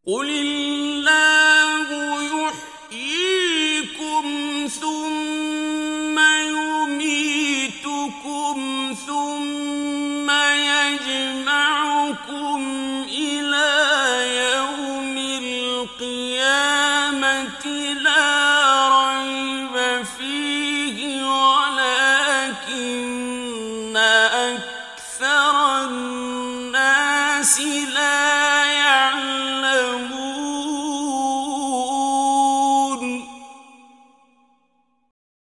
قُلِ اللَّهُ يُحْيِيكُمْ ثُمَّ يُمِيتُكُمْ ثُمَّ يَجْمَعُكُمْ إِلَى يَوْمِ الْقِيَامَةِ لَا رَيْبَ فِيهِ وَلَٰكِنَّ أَكْثَرَ النَّاسِ لَا